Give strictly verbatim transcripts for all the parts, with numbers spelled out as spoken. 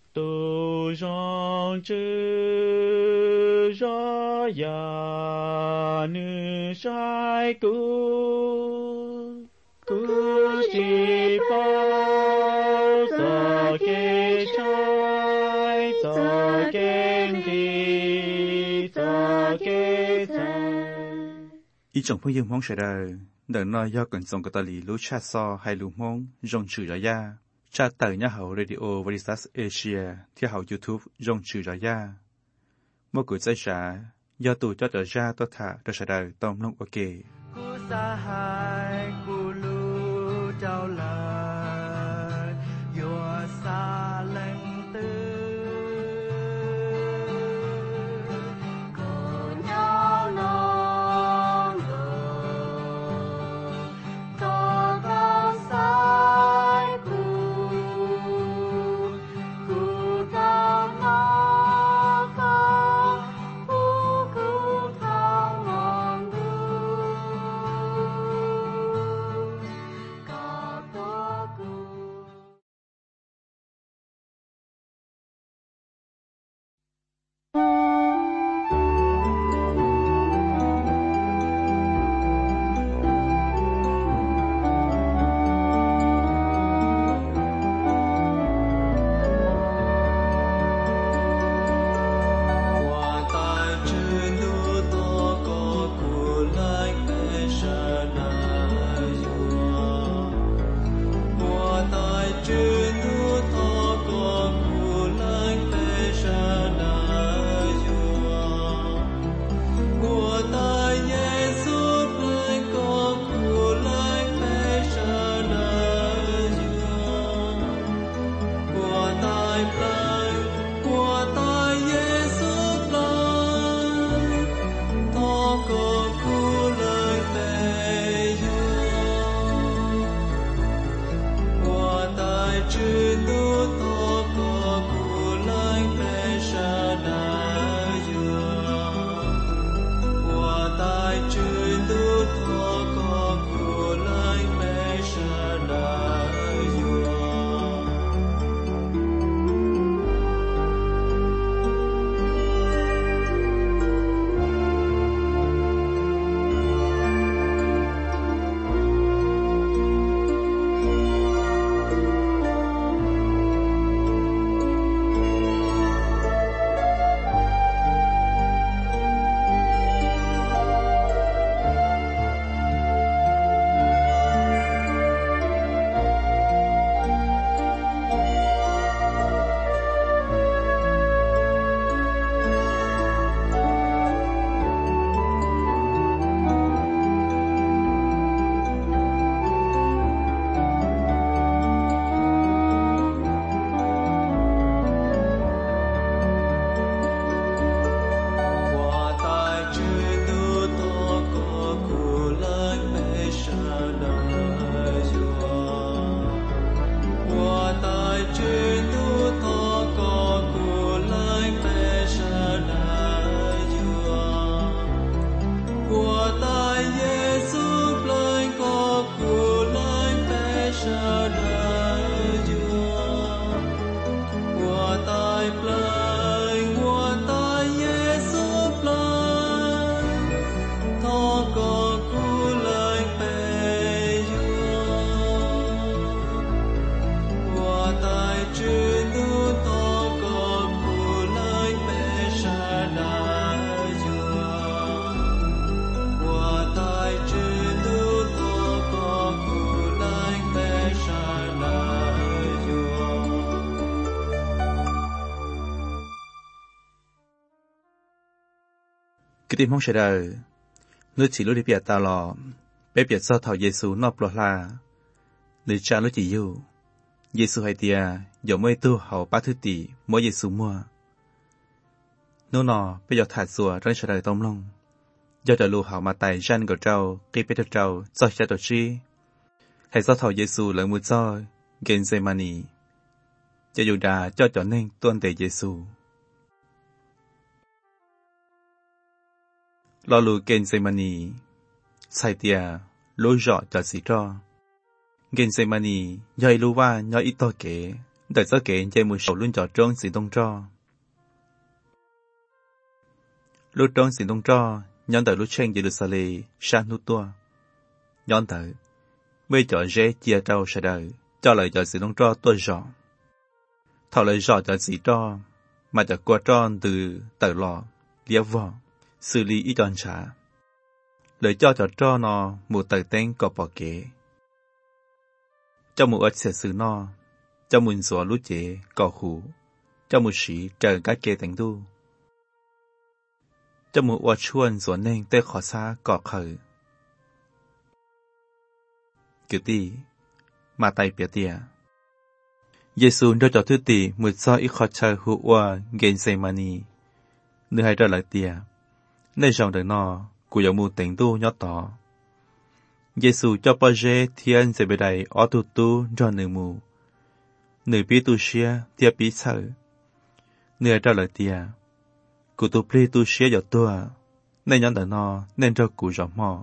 tu rong chư ra ya nữ sai cứu cứu chỉ bao giờ kê trái giờ kê đi giờ kê trái ý chồng phương dương mong sẽ đời đợi nói do cần dòng cái tà lì lũ cha so hay lũ mong rong chữ ra ya cha tờ nhà hậu radio Veritas Asia theo hậu YouTube rong chữ ra ya một cuộc giải trả do tù cho trở ra tôi thả tôi sẽ đời tông nông ok cú sa hai cú lu trao lời vừa xa lên tư cùng nhau non có cao sai cú cú cao nó có cú cú cao ngon có tô cú qua tai chư nu to có cù lai bê sa na yua qua tai chư nu to có cù lai bê sa na yua qua tai Giêsu lai có cù lai bê sa na yua qua tai lai qua tai Giêsu lai to có cù lai bê yua qua tai chư nu to có cù lai bê sa na yua qua tai chư nu to có cù lai bê sa na yua qua tai chư nu to có cù lai bê sa na yua qua tai chư nu to có cù lai bê sa na yua qua tai Giêsu lai có cù lai bê sa na yua qua tai lai qua tai Giêsu lai to có cù lai bê yua qua tai chư nu to có cù lai bê sa na yua qua tai chư nu to có cù lai bê sa na yua cái tim mong sẽ đời nơi chỉ lối đi bịa tao lò bé bịa sau thảo Giêsu nộp lọ la nơi cha lối chỉ yêu Giêsu hay tia giờ mới tu hậu ba thứ tỷ mỗi Giêsu mua nô nọ bây giờ thả sủa trong sẽ đời tông long do đời lù hậu mà tài gian của trâu khi bé trâu do cha tổ chi hay sau thảo Giêsu lại mua cho gen zemani cho dù đã cho trở nên tuân tề Giêsu lo lù gen zemani sai tia lối rõ cho xí cho gen zemani nhoi lù wa nhoi ít to kế Tại sao kể chạy một sầu luôn trò trông xì đông cho. Lúc trông xì đông cho, nhóm tới lúc tranh Jerusalem, sang nút tua. Nhóm tới, mới cho dễ chia trâu sẽ đời, cho lời cho xì đông cho tôi rõ. Thảo lời rõ cho xì cho, mà cho qua tròn từ tờ lò, liếp vò, xử lý ý tròn trả. Lời cho cho cho nó một tờ tên có bỏ kế. Cho một ớt sẽ xử nó, cho một gió lút chế có khủ, cho một sĩ chờ các kế thành tu. Cho một ớt chuôn gió nên tê khó xa có khởi. Kiểu tì, mà tay bia tìa. Giê-xu đưa cho thứ tì một do ít khó chờ hữu hoa ghen xây mani. Nữ hay ra lại tìa, nơi dòng đời nó, của dòng mù tỉnh tu nhó tỏ. Giê-xu cho bà dê thiên sẽ bề đầy ở tu tu cho nữ mù. Nữ bí tu xia thiếp bí sợ. Nữ hay ra lại tìa, của tu pli tu xia dọ tua, nên nhóm đời nó nên cho cụ rõ mò.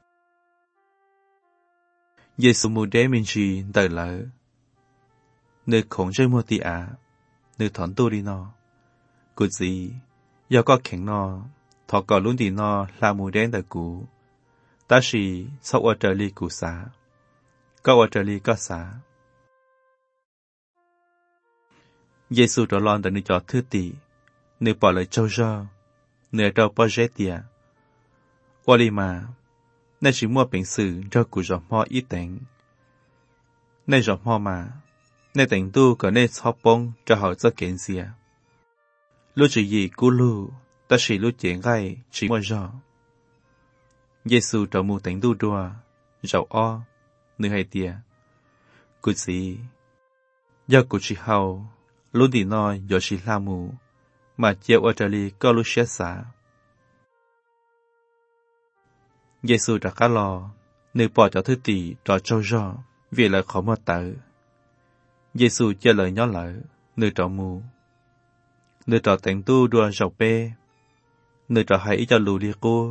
Giê-xu mù đế mình gì đời lỡ. Nữ khổng rơi mua tì ạ, nữ thón tu đi nó. Cụ gì, do có khéng nó, thọ có luôn đi nó là mù đen đời cụ. Ta chỉ sau ở trở li cụ xá. Có ở trở li có xá. Giê-xu trở lon đời nữ cho thư tỷ, nữ bỏ lời châu rơ, nữ trao bỏ rét tìa. Qua li mà, nữ chỉ mua bệnh sử cho cụ giọt mò ít tỉnh. Nữ giọt mò mà, nữ tỉnh tu có nữ chọc bông cho họ cho kiện xìa. Lúc chỉ gì cú lưu, ta chỉ lúc chuyện gai chỉ mua rõ. Giê-xu trở mù tỉnh tu đùa, rau o, nữ hay tìa. Cụ gì, do cụ chỉ hào, lúc đi nói do chỉ la mù, mà chiều ở trở li có lúc xét xả. Giê-xu đã khá lo, nữ bỏ cho thứ tỷ trò châu rõ, vì lời khó mất tử. Giê-xu chơi lời nhỏ lỡ, nữ trò mù. Nữ trò tỉnh tu đùa rau bê, nữ trò hãy cho lù đi cô.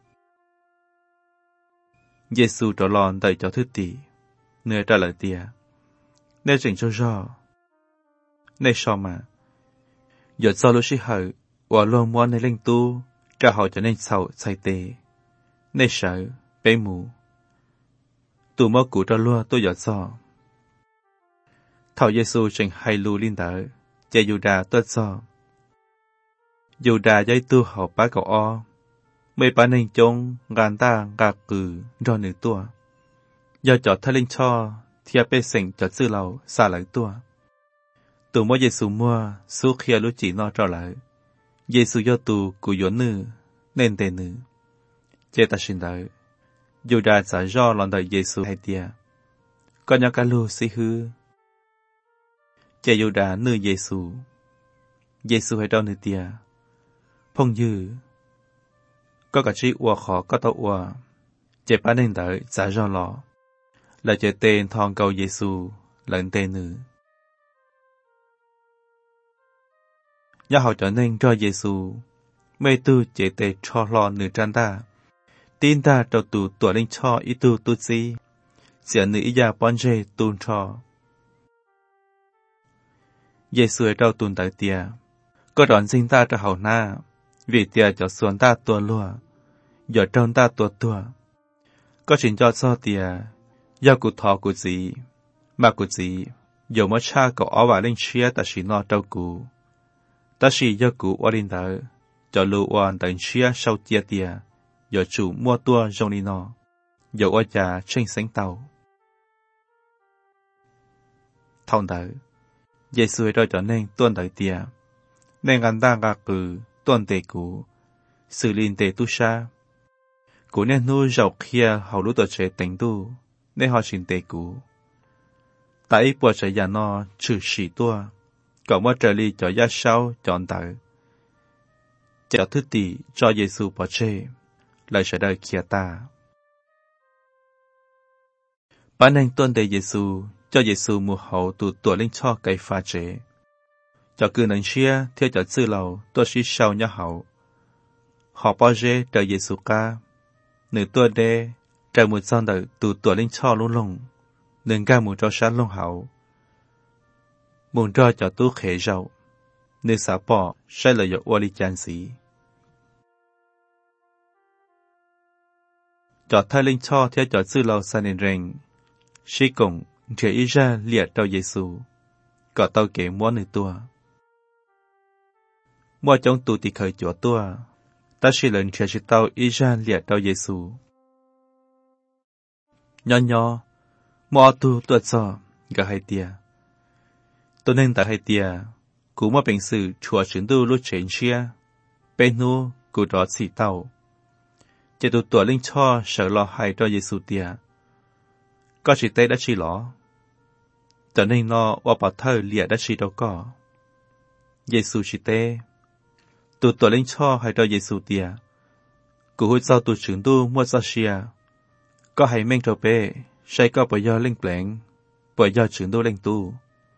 Giê-xu trò lòn đầy cho thứ tỷ, nữ trả lời tìa. Nếu chỉnh cho rõ, nếu sao mà, giờ sau lúc sĩ hậu, và luôn muốn nên linh tu, trả họ cho nên sầu say tê. Nếu sợ, bế mù. Tù mơ cụ cho lua tôi giờ sau. Thảo Giê-xu trình hay lù linh đỡ, chạy dù đà tuất sau. Dù đà giấy tu học bá cậu o, mấy bá nên trông gàn ta gà cử do nữ tua. Do cho thay linh cho, thì bê sinh cho sư lầu xa lại tua. Tù mô Giê-xu mua, su khía lúc chỉ nó trở lại. Giê-xu do tù của yếu nữ, nên tê nữ. Chê ta xin đợi. Dù đà giả do lòng đời Giê-xu hay tìa. Có nhau cả lưu sĩ hư. Chê dù đà nữ Giê-xu. Giê-xu hay đâu nữ tìa. Phong dư. Có cả trí ua khó có tàu ua. Chê bá nên đợi giả do lọ. Là chê tên thong cầu Giê-xu lần tên nữ. Nhớ họ trở nên cho Giê-xu. Mê tu chê tê cho lo nữ tràn ta. Tin ta trâu tù tuổi linh cho ý tu tu si. Sẽ nữ ý gia bọn dê tùn cho. Giê-xu trâu tùn tới tìa. Có đón sinh ta cho hậu na. Vì tìa cho xuống ta tua lùa. Giờ trông ta tua tua. Có trình cho so tìa. Do cụ thọ cụ gì. Mà cụ gì. Dù mất cha cậu ó bà linh chia ta chỉ nó trâu cụ. Ta chỉ do cụ ó linh tờ. Cho lưu oan tận chia sau chia tìa. Giờ chủ mua tua trong đi nó. Giờ ó chà tranh sánh tàu. Thông tờ. Giê-xu rồi trở nên tuân đời tìa. Nên gắn ta gà cử tuân tề cụ. Sự linh tề tu sa. Cụ nên nuôi dọc kia hầu lúc tổ chế tỉnh tu. Nên họ xin tề cụ. Tại ít bộ trẻ già nó trừ sĩ tua. Cậu mất trở ly cho giá sau chọn tờ. Chào thứ tỷ cho Giê-xu bỏ chê. Lời sẽ đời kia ta. Bạn nên tuân tề Giê-xu. Cho Giê-xu mùa hậu tụ tuổi linh cho cây pha chế. Cho cư nâng xia theo cho sư lầu tôi sĩ sau nhá hậu. Họ bỏ dê trở Giê-xu ca. Nữ tua đê trở một son đời tụ tuổi linh cho luôn lông. Đừng ca mù cho sát lông hậu. muốn cho cho tu khế rau, nếu xả bỏ sẽ lợi dụng ô li chan xí. Cho thay linh cho theo cho sư lâu sa nền rèn, sĩ cùng trẻ ý ra liệt đầu Giêsu, có tao kể mua nơi tua. Mua trong tù tì khởi chúa tua, ta sĩ lần trẻ sĩ tao ý ra liệt đầu Giêsu. Nhỏ nhỏ, mua tu tuột cho, gà hai tia. Tôi nên tại hai tia, cú mua bệnh sự chùa chứng tu lúc chén chia, bên nu cú đó xỉ tàu. Chỉ tụ tuổi linh cho sợ lo hại cho Giêsu tia. Có chỉ tê đã chỉ lỏ. Cho nên nó qua bảo thơ lìa đã chỉ đâu có. Giêsu chỉ tê. Tụ tuổi linh cho hại cho Giêsu tia. Cú hút sau tụ chứng tu mua ra xìa. Có hãy mênh trò bê, sẽ có bởi do linh plẹn, bởi do chứng tu linh tu.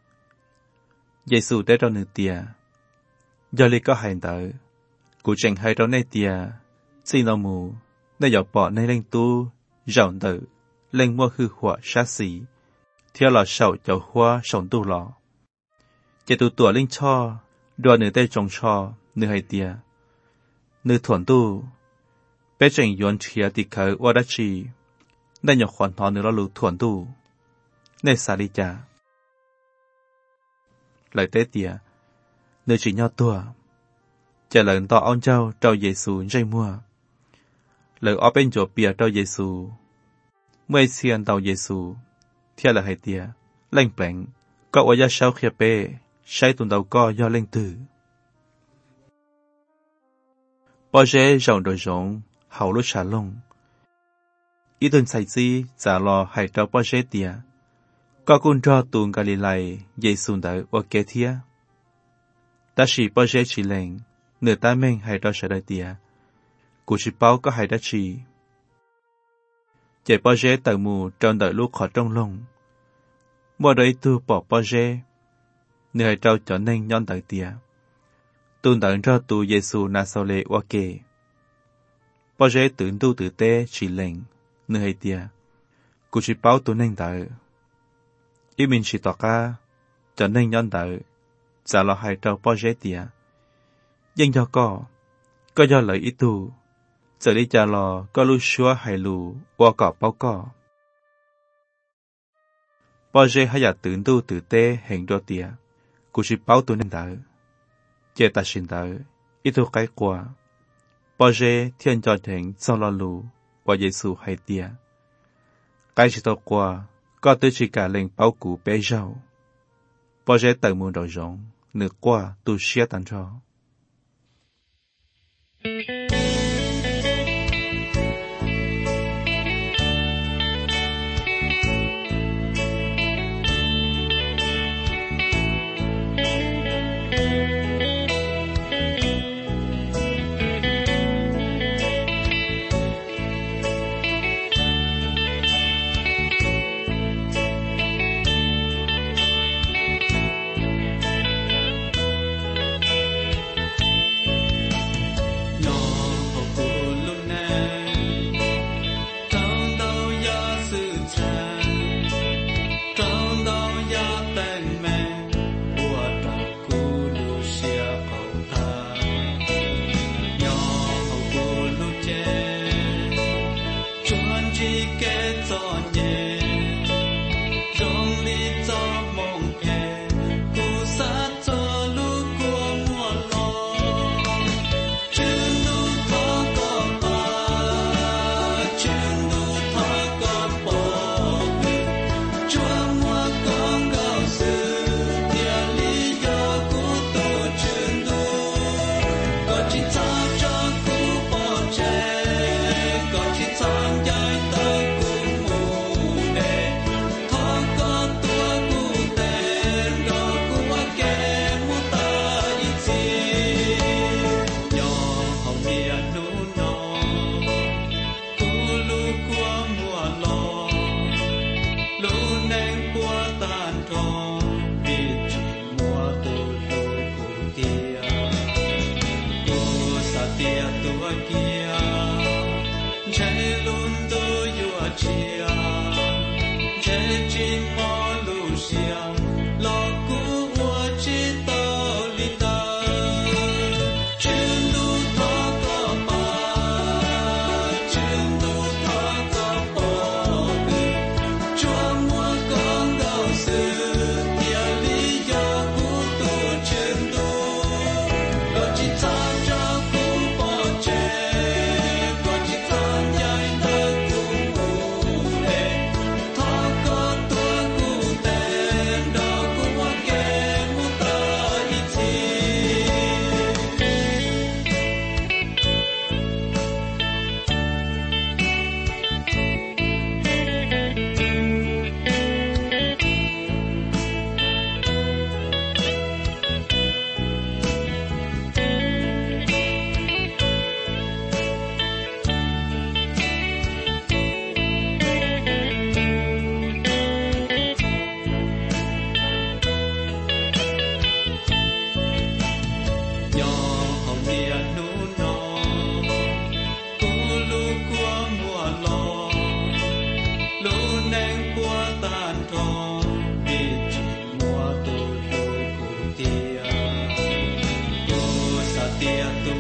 Giêsu tế cho nữ tia. Do lý có hành tờ. Cú chẳng hay cho nê tia. Xin nó mù. Nơi dọc bỏ nơi linh tu, rộng tử, linh mua hư họa sát xí, theo là sầu cho hoa sống tu lọ. Chỉ tụ tuổi linh cho, đua nữ tê trông cho, nữ hay tia. Nữ thuần tu, bé trình yuan chia tì khởi qua đá trì, nơi nhọc khoản thọ nữ lo lụ thuần tu, nơi xa đi cha. Lời tế tia, nữ chỉ nhau tua, trả lời tỏ ông châu trao Giêsu dây mua. Lời ở bên chỗ bìa trao Giêsu, mới xiên tàu Giêsu, theo lời hai tia, lệnh bệnh, có ở gia sau khía bê, sai tuần đầu co do linh tử. Bỏ rễ rộng đồ rộng, hậu lúc trả lông. Ý tuần xảy gì, giả lò hãy trao bỏ rễ tia. Có cùng cho tuần Galilei, Giêsu đợi ở kế thia. Ta chỉ bỏ rễ chỉ lệnh, nửa ta mình hãy trao sở đời tia. Cụ chỉ báo có hai đá trì. Chạy bỏ rễ tờ mù trong đợi lúc khỏi trong lông. Mua đợi tu bỏ bỏ rễ. Nơi trao cho nên nhon đợi tìa. Tuần đợi cho tu Giêsu na sao lệ qua kê. Bỏ rễ tưởng tu tử tế chỉ lệnh. Nơi hay tìa. Cụ chỉ báo tu nên đợi. Ý mình chỉ tỏ ca. Cho nên nhon đợi. Giả lo hai trao bỏ rễ tìa. Nhưng do có. Có do lợi ý tu. Giờ đi cha lò có lưu xua hay lù qua cỏ bao cỏ. Bao giờ hay giả tưởng tu tử tế hình đô tìa, cụ chỉ báo tu nên đỡ. Chê ta xin đỡ, ít tu cái qua. Bao giờ thiên cho thỉnh sau lo lù qua Giêsu hay tìa. Cái chỉ tao qua, có tới chỉ cả lệnh báo cụ bé rau. Bao giờ tự muốn đầu rộng, nửa qua tu xia tàn cho. chia, che chi mo lu xiang, lo cũ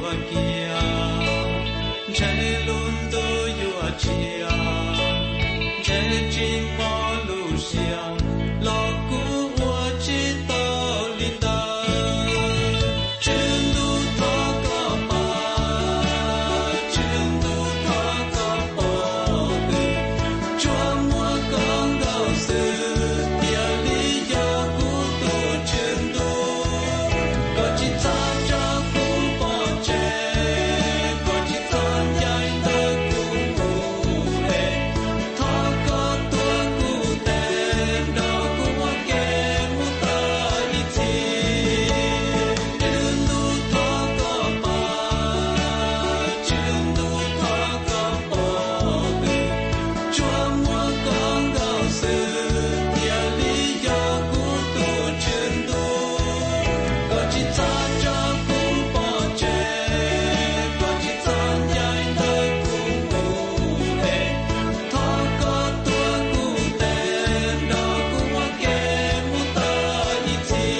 kia chạy luôn tôi yêu chia chạy chim mò lu xiang lo cú hoa chi to linh ta chân du thọ có ba chân du thọ có bỏ đi cho mua con đầu sư tia lý do cú tu chân du có chỉ ta cho cú bỏ chạy có chỉ ta nhai ta cú cú hề thọ có tua cú tên đó cú hoa kê mu ta đi thi chân du thọ có ba chân du thọ có bỏ đi cho mua con đầu sư tia lý do cú tu chân du có chỉ ta cho cú bỏ chạy có chỉ ta nhai ta cú cú hề thọ có tua cú tên đó cú hoa kê mu ta đi thi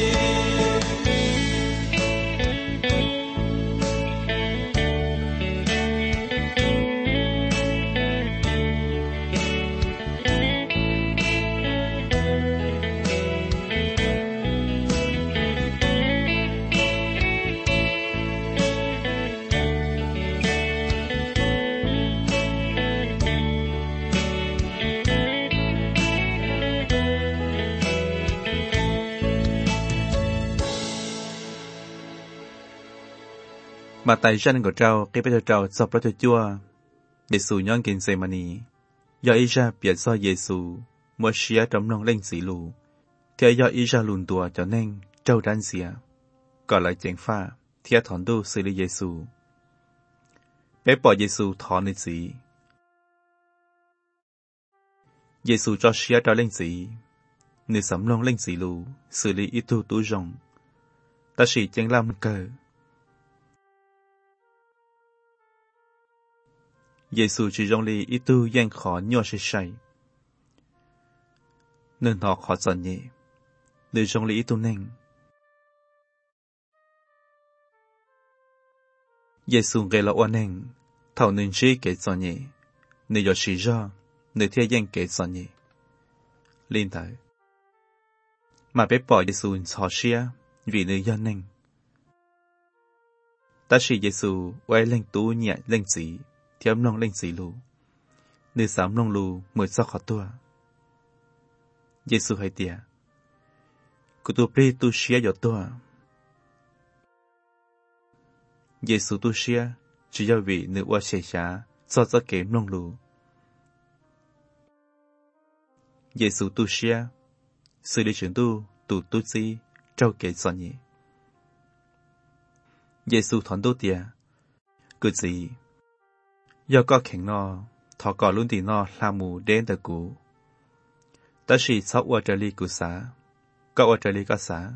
mà tại dân của trao cái bây giờ trao sập ra cho chua để sủ nhon kinh xây mani do ý ra biệt do Giêsu mua xía trong nông lên xỉ lù thì do ý ra lùn tua cho nên trâu đan xía còn lại chèn pha thì thọn đu xử lý Giêsu bé bỏ Giêsu thọ nơi xỉ Giêsu cho xía trao lên xỉ nơi sắm nông lên xỉ lù xử lý ít tu tú rồng ta chỉ chèn làm cờ Giêsu chỉ trong li ít tu gian khó nhỏ sẽ say nên họ khó giận nhẹ để trong li ít tu nên Giêsu gây là oan nên thảo nên chỉ kể giận nhẹ nên do chỉ do nên thiên gian kể giận nhẹ liên tới mà bé bỏ Giêsu họ xia vì nơi do nên ta chỉ Giêsu quay lên tu nhẹ lên sĩ thì ấm nông lên xỉ lù nơi sám nông lù mới sao khó tua Giêsu hay tìa cụ tu pre tu xia giọt tua Giêsu tu xia chỉ do vị nữ oa xẻ xá do giấc kế nông lù Giêsu tu xia sự đi chuyển tu tu tu si trao kế soạn nhỉ Giêsu thọn tu tìa cứ gì do có khen nó thọ có luôn thì nó làm mù đến từ cũ ta chỉ sáu ở đây li cũ xá có ở đây li có xá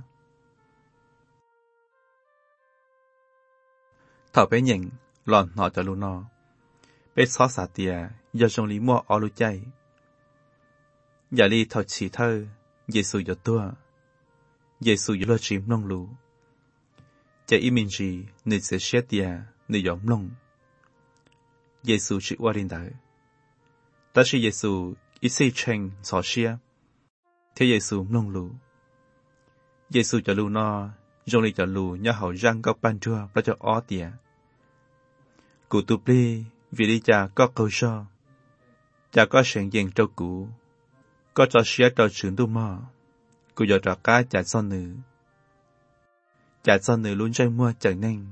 thọ bé nhện lòn nọ cho luôn nó bé xóa xả tìa do trong lý mua ở lúa chay giờ li thọ chỉ thơ Giêsu giờ tua Giêsu giờ lo chìm nông lù chạy im mình gì nơi sẽ xét tìa nơi giống nông Giêsu chỉ qua đến đấy. Ta chỉ Giêsu ít xây tranh xỏ xia. Thế Giêsu nông lù. Giêsu cho lù nó, dùng lý cho lù nhớ hậu răng góc ban trưa và cho ó tìa. Cụ tụ bì vì đi cha có câu so. Cha có sẵn dành trâu cũ. Có cho xia trâu trưởng tu mò. Cụ dò trò cá chả son nữ. Chả son nữ luôn chơi mua chẳng nên.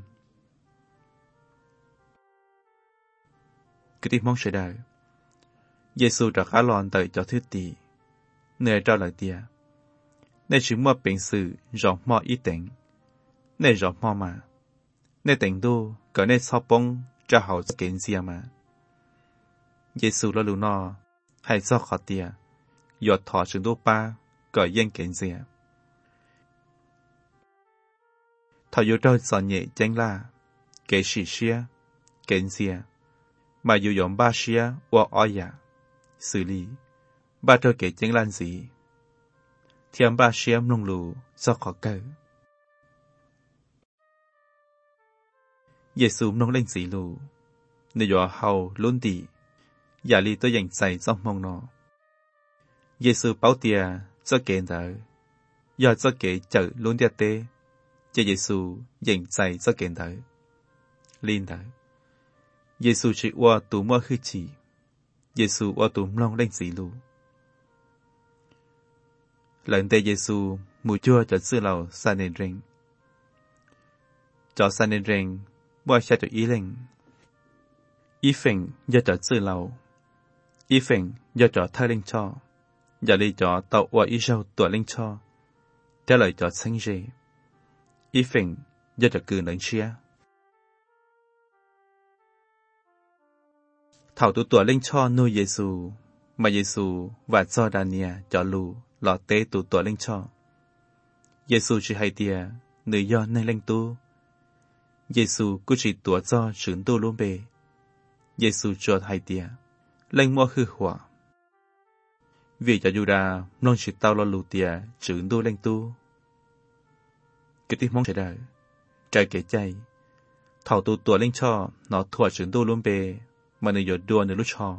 Cứ tìm mong sẽ đời. Giêsu trả khá lòn tới cho thứ tỷ. Nơi trao lời tìa. Nơi chứng mơ bệnh sự rõ mò ý tỉnh. Nơi rõ mò mà. Nơi tỉnh đô có nơi sao bông cho hậu kiến xìa mà. Giêsu lo lưu no hay do khó tìa. Giọt thọ chứng đô ba có dân kiến xìa. Thọ dụ trao giọt nhẹ chánh là kể sĩ xìa, kiến xìa. Mà dù dọn ba xia hoặc oi dạ, xử lý, ba trôi kể chén lan gì. Thiêm ba xia nông lù do khó cỡ. Giêsu nông lên xí lù, nếu gió hầu luôn đi, giả li tôi dành say trong mong nó. Giêsu bảo tia cho kẻ đỡ, do cho kẻ chở luôn tia tê, cho Giêsu dành say cho kẻ đỡ, linh đỡ. Giêsu chỉ qua tủ mua khứ chỉ, Giêsu qua tủ nông lên xí lù. Lần tê Giêsu mùi chua cho sư lầu sa nền rình, cho sa nền rình mua xa cho ý linh. Ý phình do cho sư lầu, ý phình do cho thơ linh cho, giờ đi cho tàu qua ý rau tuổi linh cho, theo lời cho xanh rê. Ý phình do cho cư nâng chia. Thảo tụ tuổi linh cho nuôi Giêsu, mà Giêsu và cho Dania cho lù lọ tế tụ tuổi linh cho. Giêsu chỉ hay tia nữ do nên linh tu. Giêsu cũng chỉ tuổi cho trưởng tu luôn bề. Giêsu cho hay tia linh mua khư hỏa. Vì cho Juda non chỉ tao lo lù tia trưởng tu linh tu. Cái tiếng mong sẽ đời trái kể chay. Thảo tụ tuổi linh cho nó thua trưởng tu luôn bề mà nữ do đua nữ lúc cho.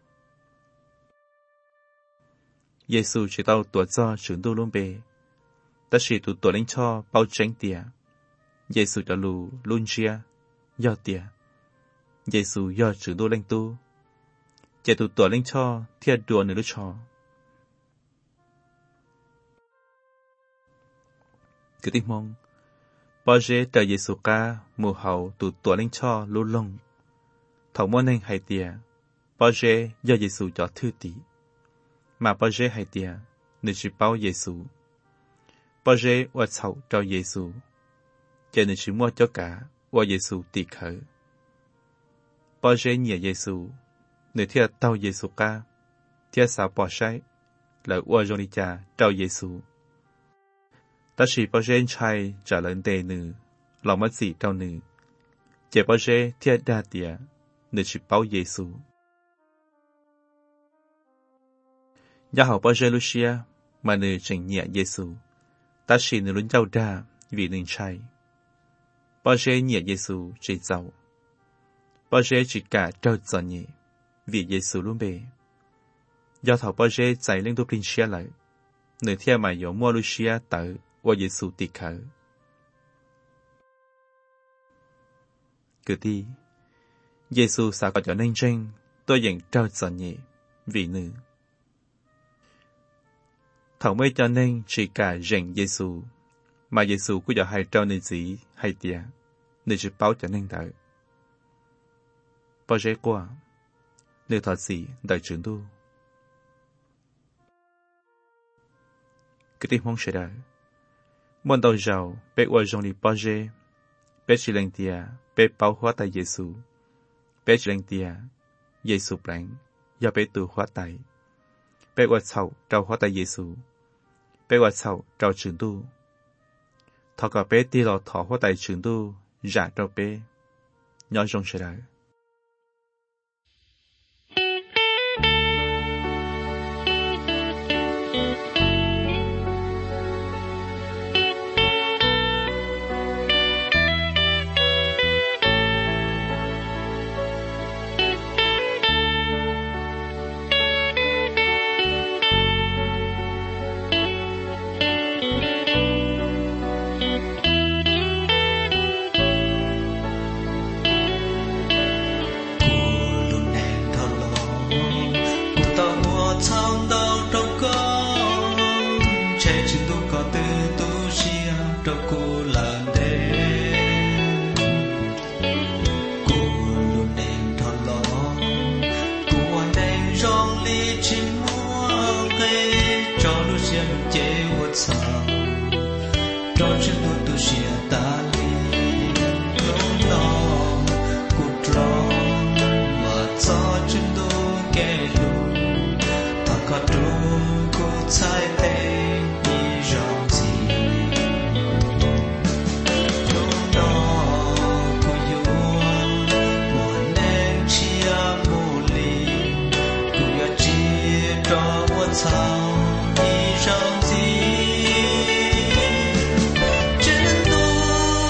Giêsu chỉ tao tuổi cho trưởng tu luôn bề. Ta chỉ tụ tuổi linh cho bao tránh tia. Giêsu cho lù luôn chia do tia. Giêsu do trưởng tu linh tu. Chạy tụ tuổi linh cho thiệt đùa nữ lúc cho. Cứ tiếng mong. Bao giờ trời Giêsu ca mùa hậu tụ tuổi linh cho luôn lông. Thảo môn anh hay tia. Bao giờ do Giêsu cho thư tỷ. Mà bao giờ hay tia. Nữ chỉ bao Giêsu. Bao giờ qua chậu cho Giêsu. Chạy nữ chỉ mua cho cả qua Giêsu tỷ khởi. Bao giờ nhờ Giêsu. Nữ thiệt tao Giêsu ca. Thiệt sao bỏ trái. Là qua dòng đi cha trao Giêsu. Ta chỉ bao giờ trai trả lời đề nữ. Lòng mất gì trao nữ. Chạy bao giờ thiệt đa tìa. Nữ chỉ bao Giêsu. Gia hậu bao giờ Lucia. Mà nữ chẳng nhẹ Giêsu. Ta chỉ nữ luôn giàu đa vì nữ trai. Bao giờ nhẹ Giêsu chỉ giàu. Bao giờ chỉ cả trao giàu nhẹ vì Giêsu luôn bề. Do thảo bao giờ chạy lên đô Prince lại. Nữ theo mà yếu mua Lucia tới qua Giêsu tì khởi. Cứ đi. Giêsu sao có cho nên tranh tôi dành trao giàu nhẹ vì nữ. Thảo mới cho nên chỉ cả rèn Giêsu, mà Giêsu cũng giờ hay trao nên gì hay tia, nên chỉ báo cho nên đợi. Bao giờ qua, nếu thật gì đợi trưởng tu. Cái tiếng mong sẽ đợi. Muốn đầu giàu, bé qua dòng đi bao giờ, bé chỉ lên tia, bé báo hóa tay Giêsu, bé chỉ lên tia, Giêsu bánh, do bé tự hóa tay. Bé qua chậu trao hóa tay Giêsu. Bé qua chậu trao trưởng tu. Thọ cả bé đi lọ thọ hóa tay trưởng tu, giả trao bé. Nhỏ rong sẽ đợi. Hãy subscribe cho kênh Ghiền Mì Gõ để không bỏ lỡ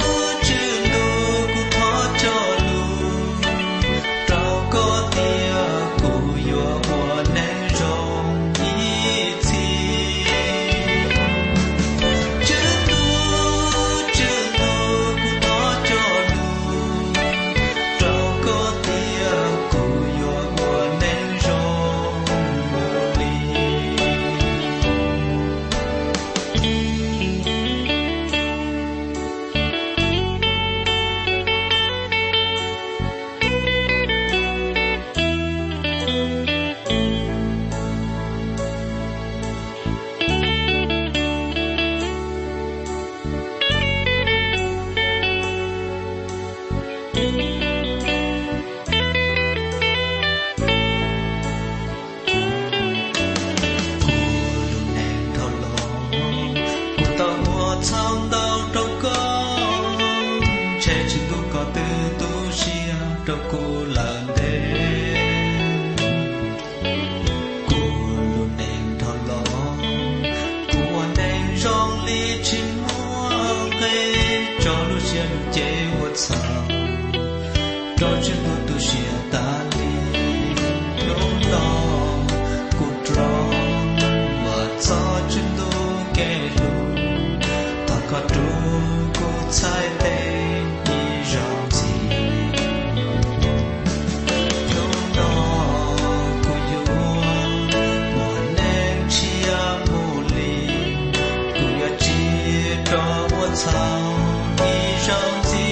cho chân đô tu xia ta đi nô đó cột rong mà cho chân đô kẻ lù ta có trú cô trái tê đi rong gì nô đó cô yêu mùa nén chia mùa lì cô yêu chia cho mùa sao đi rong gì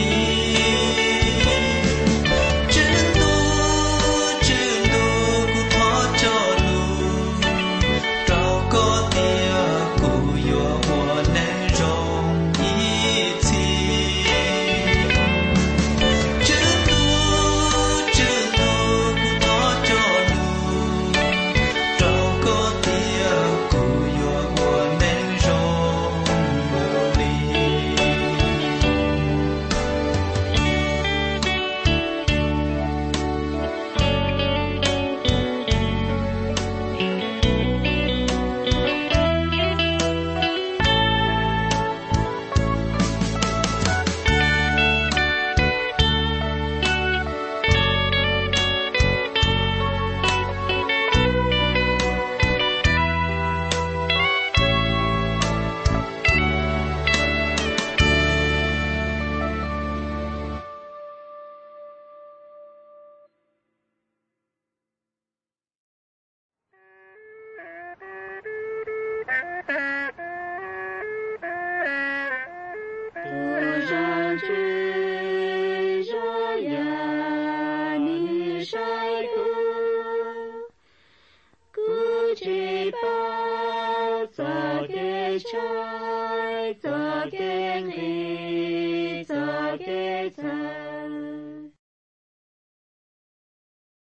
Trái, gió kênh đi, gió kênh